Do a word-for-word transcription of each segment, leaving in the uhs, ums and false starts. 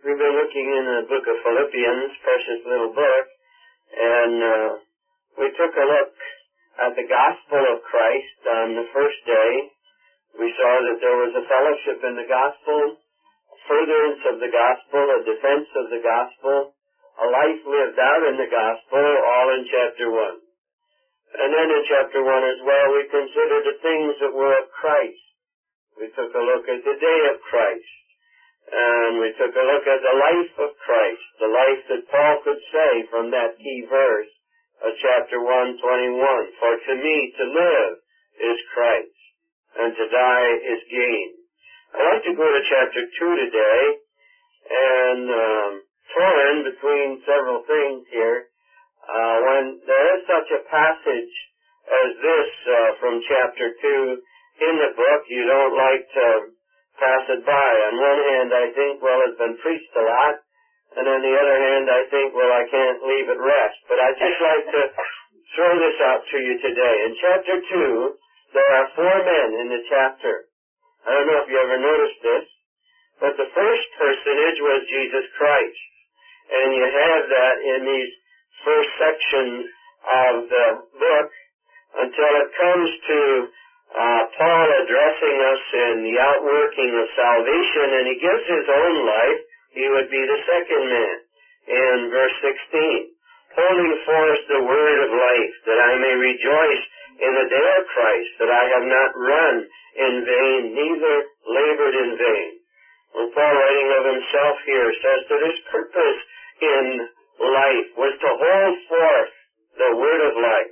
We've been looking in the book of Philippians, precious little book, and uh, we took a look at the gospel of Christ on the first day. We saw that there was a fellowship in the gospel, furtherance of the gospel, a defense of the gospel, a life lived out in the gospel, all in chapter one. And then in chapter one as well, we considered the things that were of Christ. We took a look at the day of Christ. And we took a look at the life of Christ, the life that Paul could say from that key verse of chapter one twenty-one. For to me to live is Christ, and to die is gain. I'd like to go to chapter two today, and um, torn between several things here. Uh, when there is such a passage as this uh, from chapter two in the book, you don't like to pass it by. On one hand, I think, well, it's been preached a lot, and on the other hand, I think, well, I can't leave it rest. But I'd just like to throw this out to you today. In chapter two, there are four men in the chapter. I don't know if you ever noticed this, but the first personage was Jesus Christ. And you have that in these first sections of the book until it comes to uh, Paul addressing us in the outworking of salvation, and he gives his own life. He would be the second man in verse sixteen. Holding forth the word of life, that I may rejoice in the day of Christ, that I have not run in vain, neither labored in vain. When Paul, writing of himself here, says that his purpose in life was to hold forth the word of life,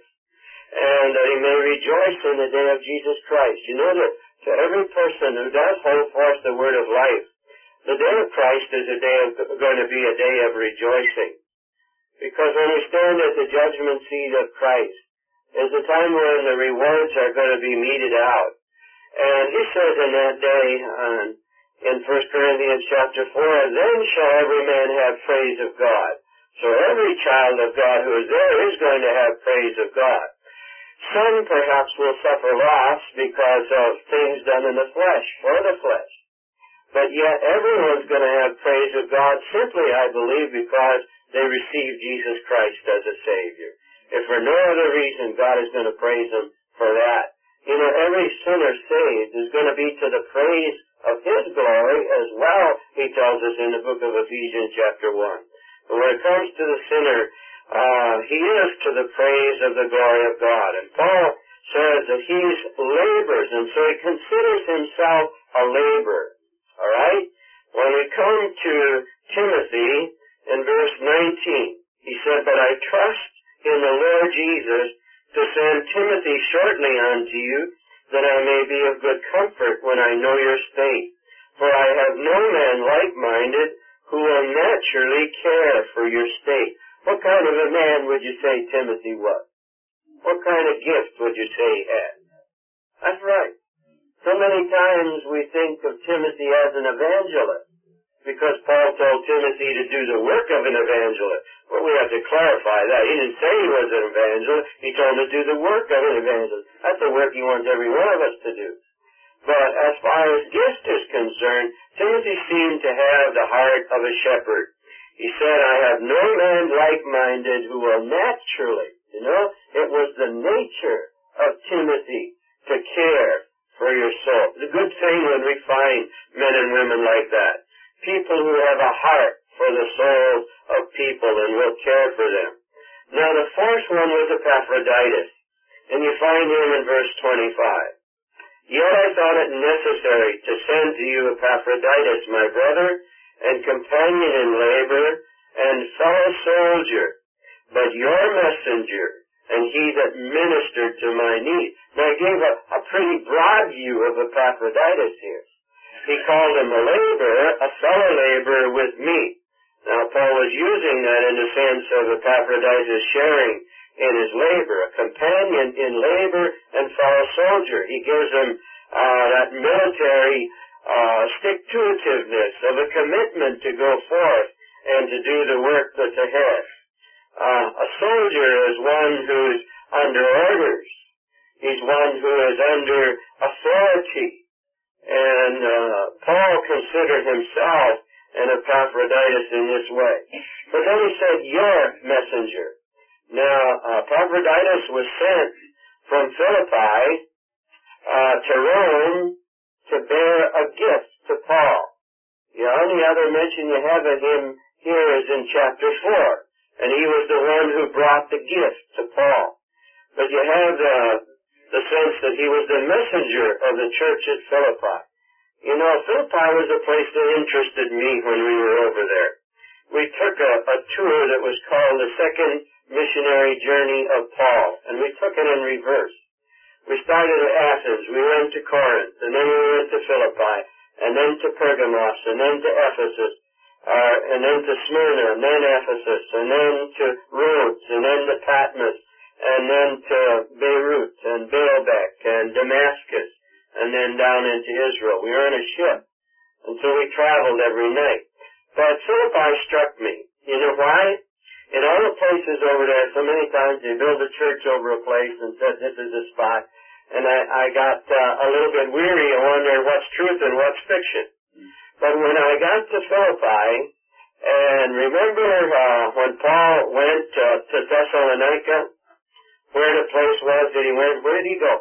and that he may rejoice in the day of Jesus Christ. You know that to every person who does hold forth the word of life, the day of Christ is a day of, going to be a day of rejoicing. Because when we stand at the judgment seat of Christ, is a time when the rewards are going to be meted out. And he says in that day, uh, in First Corinthians chapter four, then shall every man have praise of God. So every child of God who is there is going to have praise of God. Some perhaps will suffer loss because of things done in the flesh, for the flesh. But yet everyone's going to have praise of God simply, I believe, because they receive Jesus Christ as a Savior. If for no other reason, God is going to praise them for that. You know, every sinner saved is going to be to the praise of His glory as well, he tells us in the book of Ephesians chapter one. But when it comes to the sinner, uh, he is to the praise of the glory of God. And Paul says that he labors, and so he considers himself a laborer. All right? When we come to Timothy in verse nineteen, he said, but I trust in the Lord Jesus to send Timothy shortly unto you, that I may be of good comfort when I know your state. For I have no man like-minded who will naturally care for your state. What kind of a man would you say Timothy was? What kind of gift would you say he had? That's right. So many times we think of Timothy as an evangelist, because Paul told Timothy to do the work of an evangelist. Well, we have to clarify that. He didn't say he was an evangelist. He told him to do the work of an evangelist. That's the work he wants every one of us to do. But as far as gift is concerned, Timothy seemed to have the heart of a shepherd. He said, I have no man like-minded who will naturally, you know, it was the nature of Timothy to care for your soul. It's a good thing when we find men and women like that. People who have a heart for the souls of people and will care for them. Now the fourth one was Epaphroditus, and you find him in verse twenty-five. Yet I thought it necessary to send to you Epaphroditus, my brother, and companion in labor, and fellow soldier, but your messenger, and he that ministered to my need. Now I gave a, a pretty broad view of Epaphroditus here. He called him a laborer, a fellow laborer with me. Now Paul was using that in the sense of Epaphroditus sharing in his labor, a companion in labor and fellow soldier. He gives him uh, that military uh, stick-to-itiveness of a commitment to go forth and to do the work that's ahead. Uh, a soldier is one who's under orders. He's one who is under authority. And uh, Paul considered himself and Epaphroditus in this way. But then he said, your messenger. Now, uh, Epaphroditus was sent from Philippi uh, to Rome to bear a gift to Paul. The only other mention you have of him here is in chapter four, and he was the one who brought the gift to Paul. But you have uh, the sense that he was the messenger of the church at Philippi. You know, Philippi was a place that interested me when we were over there. We took a, a tour that was called the Second Missionary Journey of Paul, and we took it in reverse. We started at Athens, we went to Corinth, and then we went to Philippi, and then to Pergamos, and then to Ephesus, uh, and then to Smyrna, and then Ephesus, and then to Rhodes, and then to Patmos, and then to Beirut, and Baalbek, and Damascus, and then down into Israel. We were in a ship, and so we traveled every night. But Philippi struck me. You know why? In all the places over there, so many times they built a church over a place and said this is a spot, and I, I got uh, a little bit weary of wondering what's truth and what's fiction. But when I got to Philippi, and remember uh, when Paul went uh, to Thessalonica, where the place was that he went, where did he go?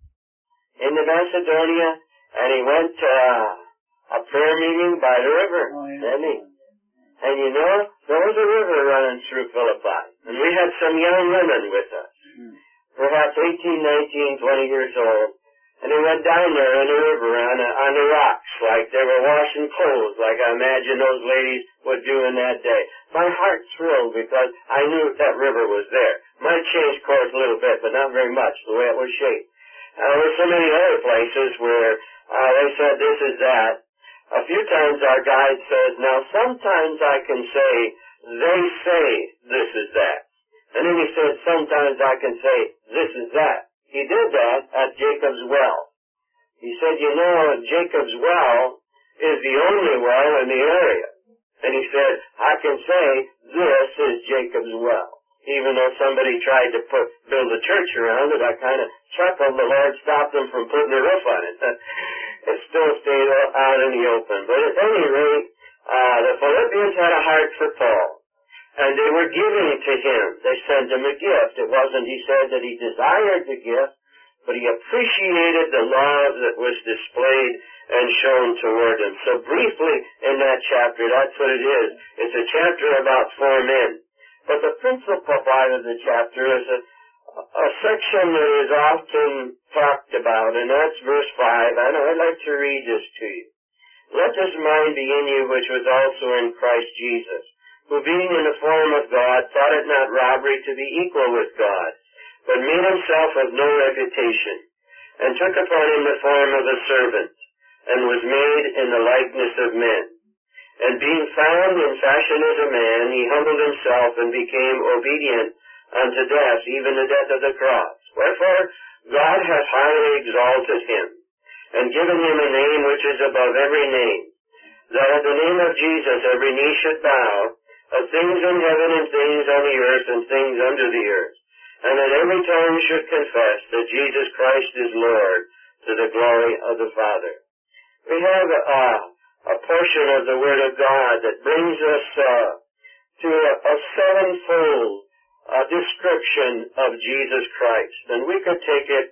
Into Macedonia, and he went to uh, a prayer meeting by the river, oh, yeah. didn't he? And you know, there was a river running through Philippi, and we had some young women with us, mm. perhaps eighteen, nineteen, twenty years old, and they went down there in the river on the, on the rocks, like they were washing clothes, like I imagine those ladies would do in that day. My heart thrilled because I knew that river was there. Might change course a little bit, but not very much, the way it was shaped. And there were so many other places where uh, they said this is that. A few times our guide says, now sometimes I can say, they say this is that. And then he said, sometimes I can say, this is that. He did that at Jacob's Well. He said, you know, Jacob's Well is the only well in the area. And he said, I can say, this is Jacob's Well. Even though somebody tried to put build a church around it, I kind of chuckled. The Lord stopped them from putting a roof on it. It still stayed out in the open. But at any rate, uh, the Philippians had a heart for Paul. And they were giving to him. They sent him a gift. It wasn't, he said, that he desired the gift, but he appreciated the love that was displayed and shown toward him. So briefly in that chapter, that's what it is. It's a chapter about four men. But the principal part of the chapter is a, a section that is often talked about, and that's verse five. And I'd like to read this to you. Let this mind be in you which was also in Christ Jesus, who being in the form of God, thought it not robbery to be equal with God, but made himself of no reputation, and took upon him the form of a servant, and was made in the likeness of men. And being found in fashion as a man, he humbled himself and became obedient unto death, even the death of the cross. Wherefore God hath highly exalted him, and given him a name which is above every name, that at the name of Jesus every knee should bow, of things in heaven and things on the earth and things under the earth, and that every tongue should confess that Jesus Christ is Lord, to the glory of the Father. We have uh, a portion of the Word of God that brings us uh, to a, a sevenfold uh, description of Jesus Christ. And we could take it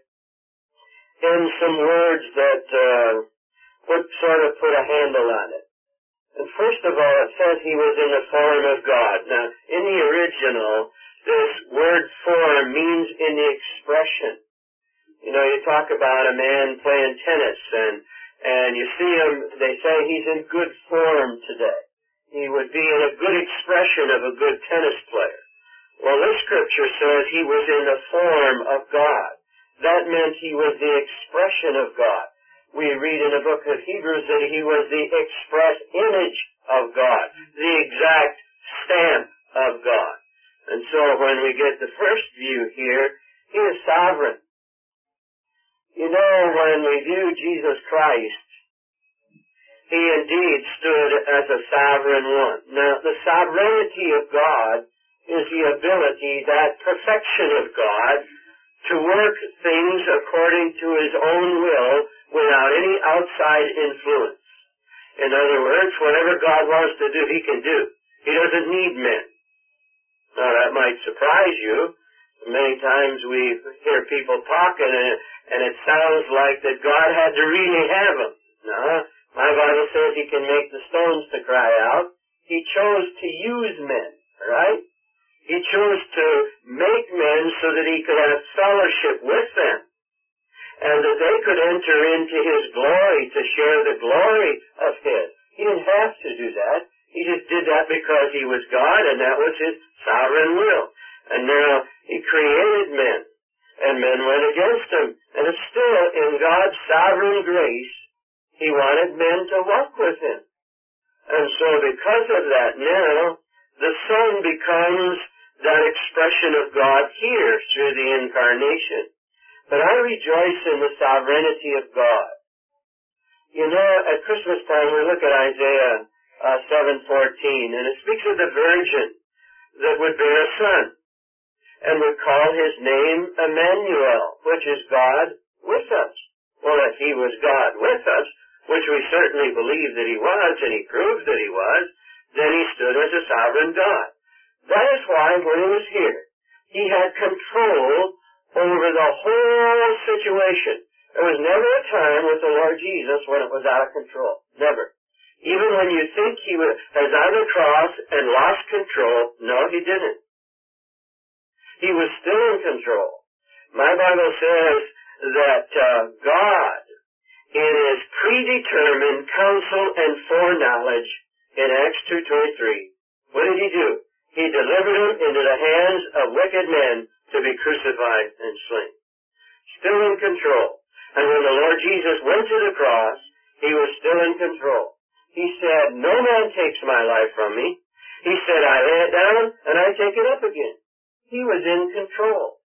in some words that uh, would sort of put a handle on it. And first of all, it says he was in the form of God. Now, in the original, this word form means in the expression. You know, you talk about a man playing tennis, and and you see him, they say he's in good form today. He would be in a good expression of a good tennis player. Well, this scripture says he was in the form of God. That meant he was the expression of God. We read in the book of Hebrews that he was the express image of God, the exact stamp of God. And so when we get the first view here, he is sovereign. You know, when we view Jesus Christ, he indeed stood as a sovereign one. Now, the sovereignty of God is the ability, that perfection of God, to work things according to his own will without any outside influence. In other words, whatever God wants to do, He can do. He doesn't need men. Now, that might surprise you. Many times we hear people talking, and, and it sounds like that God had to really have them. No, my Bible says He can make the stones to cry out. He chose to use men, right? He chose to make men so that He could have fellowship with them, and that they could enter into His glory, to share the glory of His. He didn't have to do that. He just did that because He was God, and that was His sovereign will. And now He created men, and men went against Him. And it's still in God's sovereign grace, He wanted men to walk with Him. And so because of that, now the Son becomes that expression of God here through the incarnation. But I rejoice in the sovereignty of God. You know, at Christmas time we look at Isaiah uh, seven fourteen, and it speaks of the virgin that would bear a son, and would call His name Emmanuel, which is God with us. Well, if He was God with us, which we certainly believe that He was, and He proved that He was, then He stood as a sovereign God. That is why when He was here, He had control over the whole situation. There was never a time with the Lord Jesus when it was out of control. Never. Even when you think He was on the cross and lost control, no, He didn't. He was still in control. My Bible says that uh, God, in His predetermined counsel and foreknowledge, in Acts two twenty-three, what did He do? He delivered Him into the hands of wicked men to be crucified and slain. Still in control. And when the Lord Jesus went to the cross, He was still in control. He said, no man takes my life from me. He said, I lay it down and I take it up again. He was in control.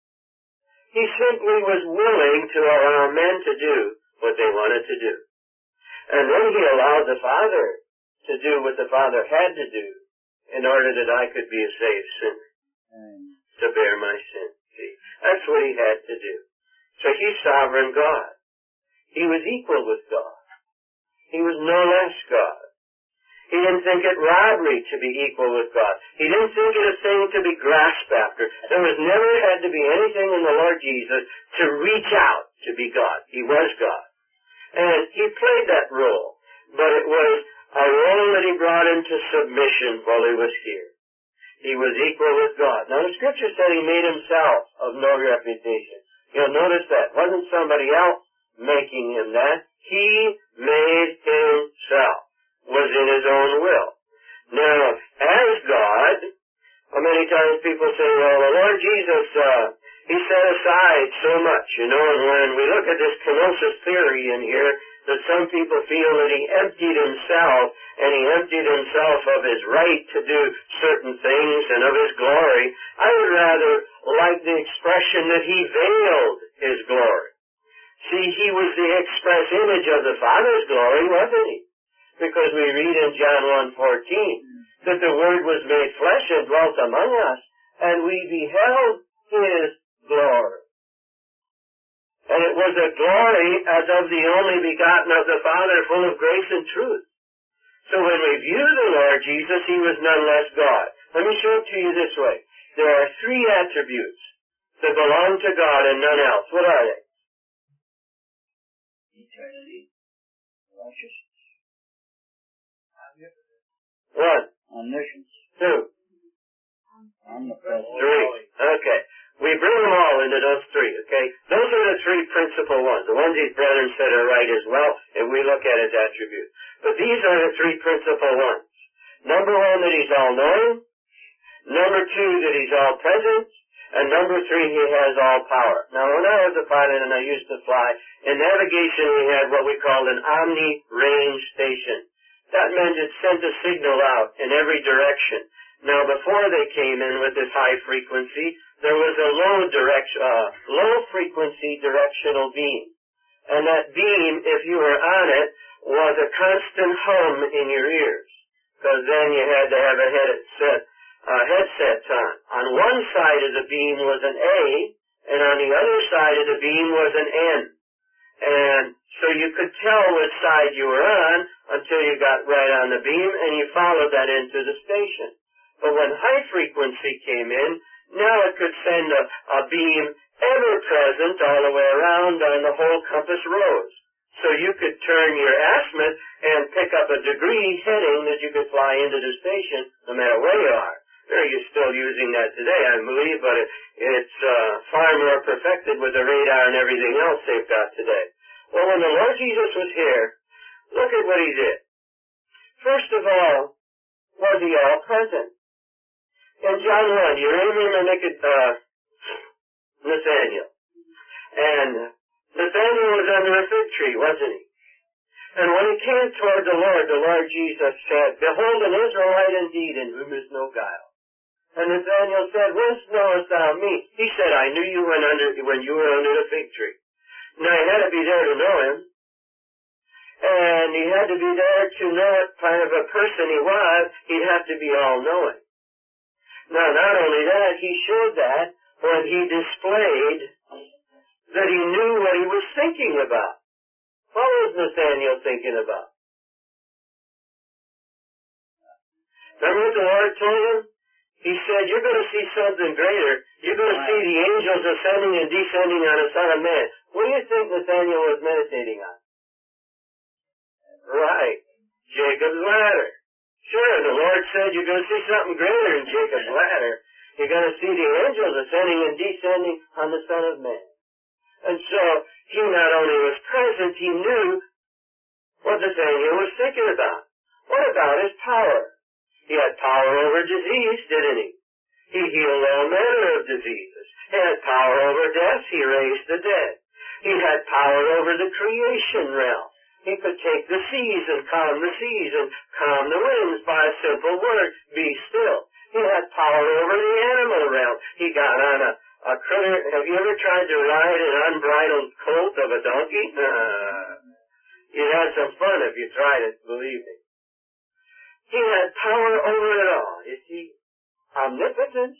He simply was willing to allow men to do what they wanted to do. And then He allowed the Father to do what the Father had to do in order that I could be a saved sinner, mm. to bear my sin. See, that's what He had to do. So He's sovereign God. He was equal with God. He was no less God. He didn't think it robbery to be equal with God. He didn't think it a thing to be grasped after. There was never had to be anything in the Lord Jesus to reach out to be God. He was God. And He played that role. But it was a role that He brought into submission while He was here. He was equal with God. Now the Scripture said He made Himself of no reputation. You'll notice that. It wasn't somebody else making Him that. He made Himself. Was in His own will. Now, as God, many times people say, well, the Lord Jesus, uh, He set aside so much, you know, and when we look at this kenosis theory in here, that some people feel that He emptied Himself, and He emptied Himself of His right to do certain things and of His glory. I would rather like the expression that He veiled His glory. See, He was the express image of the Father's glory, wasn't He? Because we read in John one fourteen that the Word was made flesh and dwelt among us, and we beheld His glory. And it was a glory as of the only begotten of the Father, full of grace and truth. So when we view the Lord Jesus, He was none less God. Let me show it to you this way. There are three attributes that belong to God and none else. What are they? Eternity, righteousness. One. Omniscience. Two. Omnipresence. Three. Okay. We bring them all into those three, okay? Those are the three principal ones. The ones these brethren said are right as well, and we look at as attributes. But these are the three principal ones. Number one, that He's all-knowing. Number two, that He's all-present. And number three, He has all power. Now, when I was a pilot and I used to fly, in navigation we had what we called an omni-range station. That meant it sent a signal out in every direction. Now, before they came in with this high frequency, there was a low direct, uh, low frequency directional beam. And that beam, if you were on it, was a constant hum in your ears. Because then you had to have a headset, uh, headsets on. On one side of the beam was an A, and on the other side of the beam was an N. And so you could tell which side you were on until you got right on the beam, and you followed that into the station. But when high frequency came in, now it could send a, a beam ever present all the way around on the whole compass rose. So you could turn your azimuth and pick up a degree heading that you could fly into the station no matter where you are. You're still using that today, I believe, but it, it's uh, far more perfected with the radar and everything else they've got today. Well, when the Lord Jesus was here, look at what he did. First of all, was he all present? In John one, you remember uh, Nathaniel. And Nathaniel was under a fig tree, wasn't he? And when he came toward the Lord, the Lord Jesus said, "Behold, an Israelite indeed, in whom is no guile." And Nathaniel said, "Whence knowest thou me?" He said, "I knew you when, under, when you were under the fig tree." Now, he had to be there to know him. And he had to be there to know what kind of a person he was. He'd have to be all-knowing. Now, not only that, he showed that when he displayed that he knew what he was thinking about. What was Nathaniel thinking about? Remember what the Lord told him? He said, "You're going to see something greater. You're going to see the angels ascending and descending on the Son of Man." What do you think Nathaniel was meditating on? Right. Jacob's ladder. Sure, the Lord said you're going to see something greater in Jacob's ladder. You're going to see the angels ascending and descending on the Son of Man. And so, he not only was present, he knew what Nathaniel was thinking about. What about his power? He had power over disease, didn't he? He healed all manner of diseases. He had power over death. He raised the dead. He had power over the creation realm. He could take the seas and calm the seas and calm the winds by a simple word, "Be still." He had power over the animal realm. He got on a, a critter. Have you ever tried to ride an unbridled colt of a donkey? Uh, you'd have some fun if you tried it, believe me. He had power over it all. You see, omnipotence,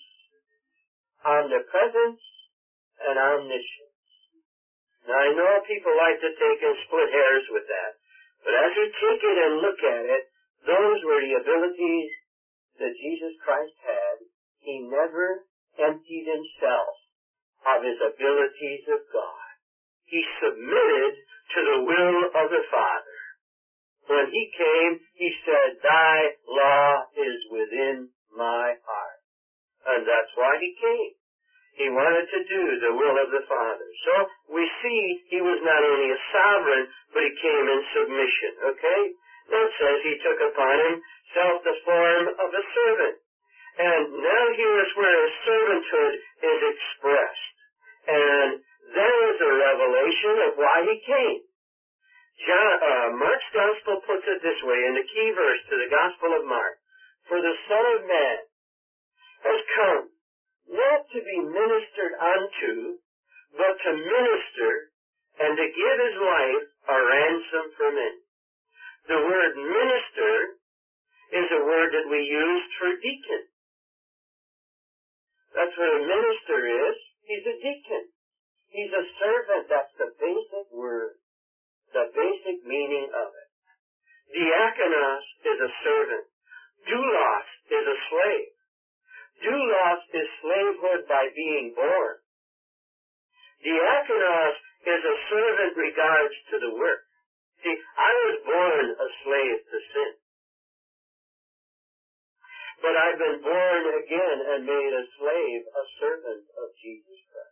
omnipresence, and omniscience. Now, I know people like to take and split hairs with that, but as we take it and look at it, those were the abilities that Jesus Christ had. He never emptied himself of his abilities of God. He submitted to the will of the Father. When he came, he said, "Thy law is within my heart." And that's why he came. He wanted to do the will of the Father. So we see he was not only a sovereign, but he came in submission. Okay? Now it says he took upon himself the form of a servant. And now here is where his servanthood is expressed. And there is a revelation of why he came. John, uh, Mark's Gospel puts it this way in the key verse to the Gospel of Mark. "For the Son of Man has come, not to be ministered unto, but to minister and to give his life a ransom for many." The word minister is a word that we used for deacon. That's what a minister is. He's a deacon. He's a servant. That's the basic word. The basic meaning of it. Diakonos is a servant. Doulos is a slave. Doulos is slavehood by being born. Diakonos is a servant regards to the work. See, I was born a slave to sin. But I've been born again and made a slave, a servant of Jesus Christ.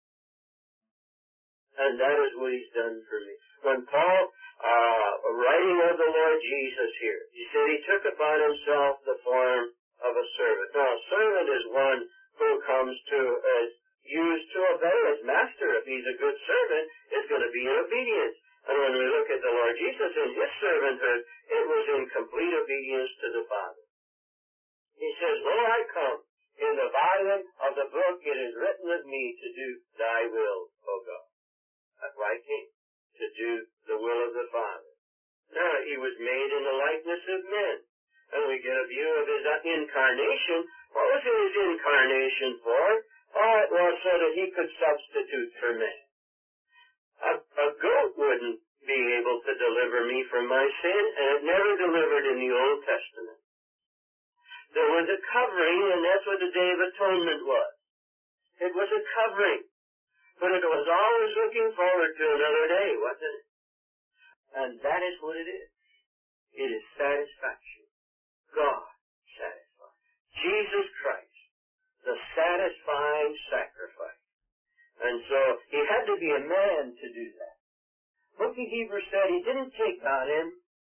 And that is what he's done for me. When Paul, uh, writing of the Lord Jesus here, he said he took upon himself the form of a servant. Now, a servant is one who comes to, is used to obey his master. If he's a good servant, it's going to be in obedience. And when we look at the Lord Jesus in his servanthood, it was in complete obedience to the Father. He says, "Lo, I come. In the volume of the book it is written of me to do thy will, O God." That's why he came, to do the will of the Father. Now, he was made in the likeness of men. And we get a view of his incarnation. What was his incarnation for? Oh, it was so that he could substitute for men. A, a goat wouldn't be able to deliver me from my sin, and it never delivered in the Old Testament. There was a covering, and that's what the Day of Atonement was. It was a covering. But it was always looking forward to another day, wasn't it? And that is what it is. It is satisfaction. God satisfied. Jesus Christ, the satisfying sacrifice. And so he had to be a man to do that. Book of Hebrews said he didn't take on him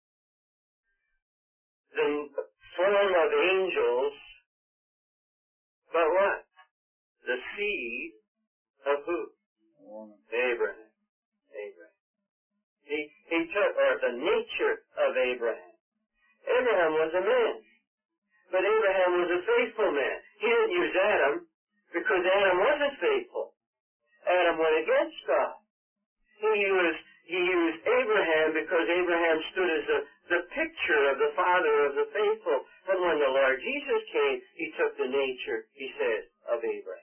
the form of angels, but what? The seed of who? Abraham. Abraham. He, he took, or the nature of Abraham. Abraham was a man, but Abraham was a faithful man. He didn't use Adam because Adam wasn't faithful. Adam went against God. He used, he used Abraham because Abraham stood as a, the picture of the father of the faithful. And when the Lord Jesus came, he took the nature, he says, of Abraham.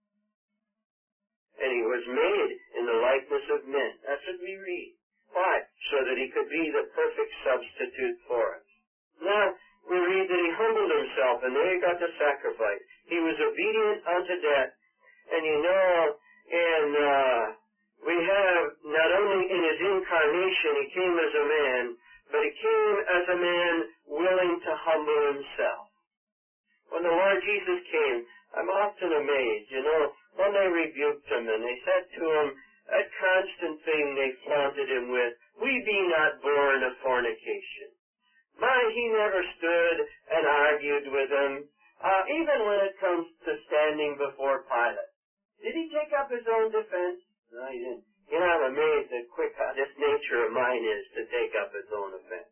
And he was made in the likeness of men. That's what we read. Why? So that he could be the perfect substitute for us. Now, we read that he humbled himself, and there he got the sacrifice. He was obedient unto death. And you know, and uh, we have, not only in his incarnation, he came as a man, but he came as a man willing to humble himself. When the Lord Jesus came, I'm often amazed, you know, when they rebuked him and they said to him, that constant thing they flaunted him with, we be not born of fornication. My, he never stood and argued with them, uh, even when it comes to standing before Pilate. Did he take up his own defense? No, he didn't. You know, I'm amazed at quick how this nature of mine is to take up its own offense.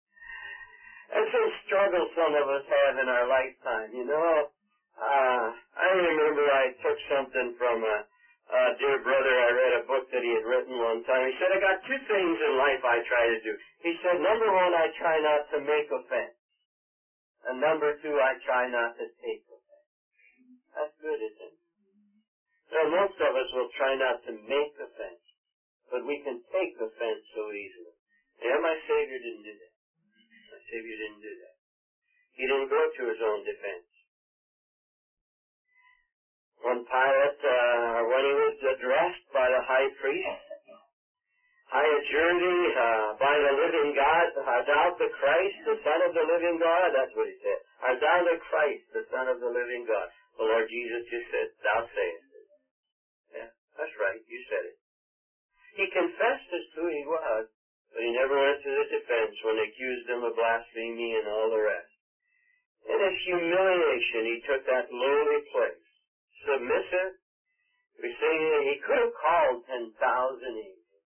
And some struggle some of us have in our lifetime, you know. Uh, I remember I took something from a, a dear brother. I read a book that he had written one time. He said, I got two things in life I try to do. He said, number one, I try not to make offense. And number two, I try not to take offense. That's good, isn't it? Now, most of us will try not to make offense, but we can take offense so easily. And my Savior didn't do that. My Savior didn't do that. He didn't go to his own defense. When Pilate, uh, when he was addressed by the high priest, I adjure thee, uh, by the living God, art thou the Christ, the Son of the living God? That's what he said. Art thou the Christ, the Son of the living God? The Lord Jesus just said, thou sayest it. Yeah, that's right, you said it. He confessed as to who he was, but he never went to the defense when they accused him of blasphemy and all the rest. In his humiliation, he took that lowly place. Submissive. We say he could have called ten thousand angels.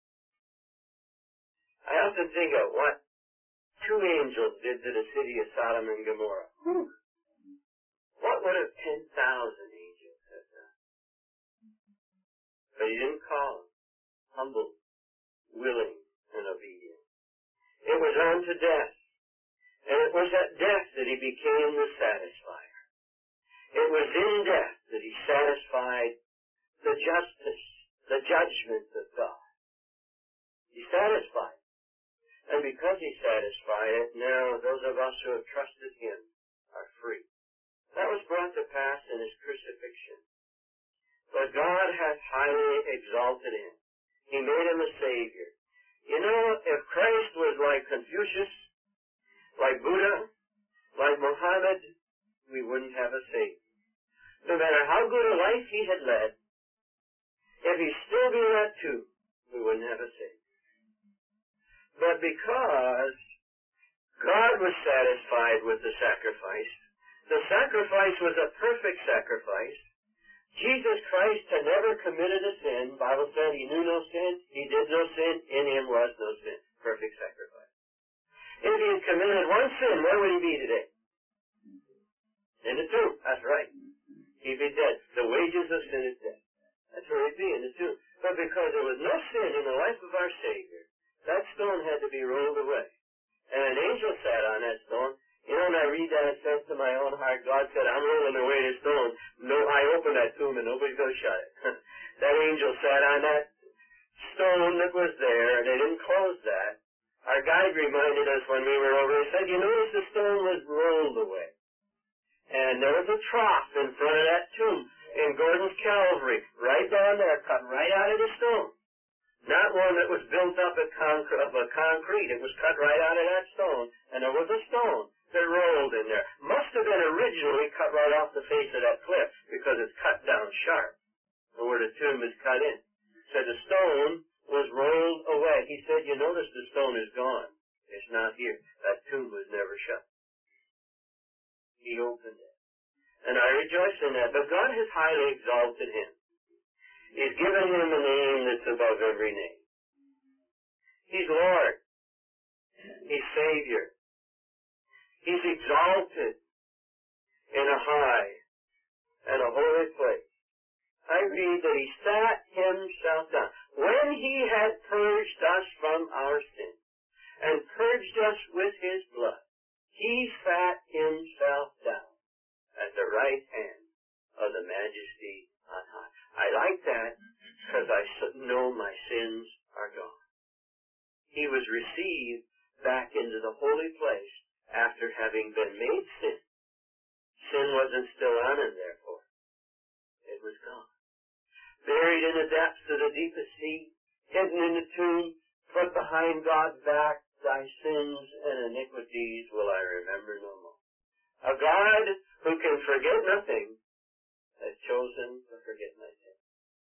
I often think of what two angels did to the city of Sodom and Gomorrah. Whew. What would have ten thousand angels have done? But he didn't call them. Humble, willing, and obedient. It was unto death. And it was at death that he became the satisfier. It was in death that he satisfied the justice, the judgment of God. He satisfied. And because he satisfied it, now those of us who have trusted him are free. That was brought to pass in his crucifixion. But God hath highly exalted him. He made him a Savior. You know, if Christ was like Confucius, like Buddha, like Muhammad, we wouldn't have a Savior. No matter how good a life he had led, if he still be that too, we wouldn't have a Savior. But because God was satisfied with the sacrifice, the sacrifice was a perfect sacrifice. Jesus Christ had never committed a sin. The Bible said he knew no sin. He did no sin. In him was no sin. Perfect sacrifice. If he had committed one sin, where would he be today? In the tomb. That's right. He'd be dead. The wages of sin is death. That's where he'd be, in the tomb. But because there was no sin in the life of our Savior, that stone had to be rolled away. And an angel sat on that stone. You know, when I read that, it says to my own heart, God said, I'm rolling away the stone. No, I opened that tomb and nobody's going to shut it. That angel sat on that stone that was there. They didn't close that. Our guide reminded us when we were over, he said, you notice the stone was rolled away. And there was a trough in front of that tomb in Gordon's Calvary, right down there, cut right out of the stone. Not one that was built up of, conc- of a concrete. It was cut right out of that stone. And there was a stone that rolled in there. Must have been originally cut right off the face of that cliff because it's cut down sharp where the tomb is cut in. So the stone was rolled away. He said, you notice the stone is gone. It's not here. That tomb was never shut. He opened it. And I rejoice in that. But God has highly exalted him. He's given him a name that's above every name. He's Lord. He's Savior. He's exalted in a high and a holy place. I read that he sat himself down. When he had purged us from our sin and purged us with his blood, he sat himself down at the right hand of the Majesty on high. I like that because I know my sins are gone. He was received back into the holy place after having been made sin. Sin wasn't still on him, therefore. It was gone. Buried in the depths of the deepest sea, hidden in the tomb, put behind God's back, thy sins and iniquities will I remember no more. A God who can forget nothing has chosen to forget my sin.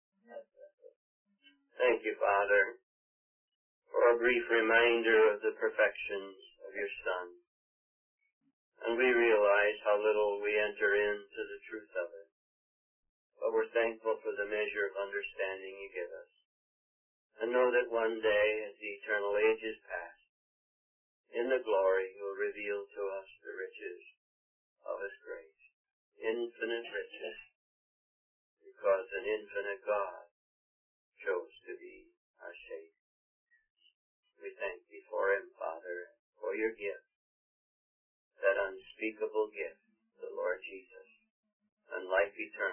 Thank you, Father, for a brief reminder of the perfections of your Son. And we realize how little we enter into the truth of it. But we're thankful for the measure of understanding you give us. And know that one day, as the eternal ages pass, in the glory you will reveal to us the riches of his grace. Infinite riches. Because an infinite God chose to be our Savior. We thank thee for him, Father, for your gift, that unspeakable gift, the Lord Jesus, and life eternal.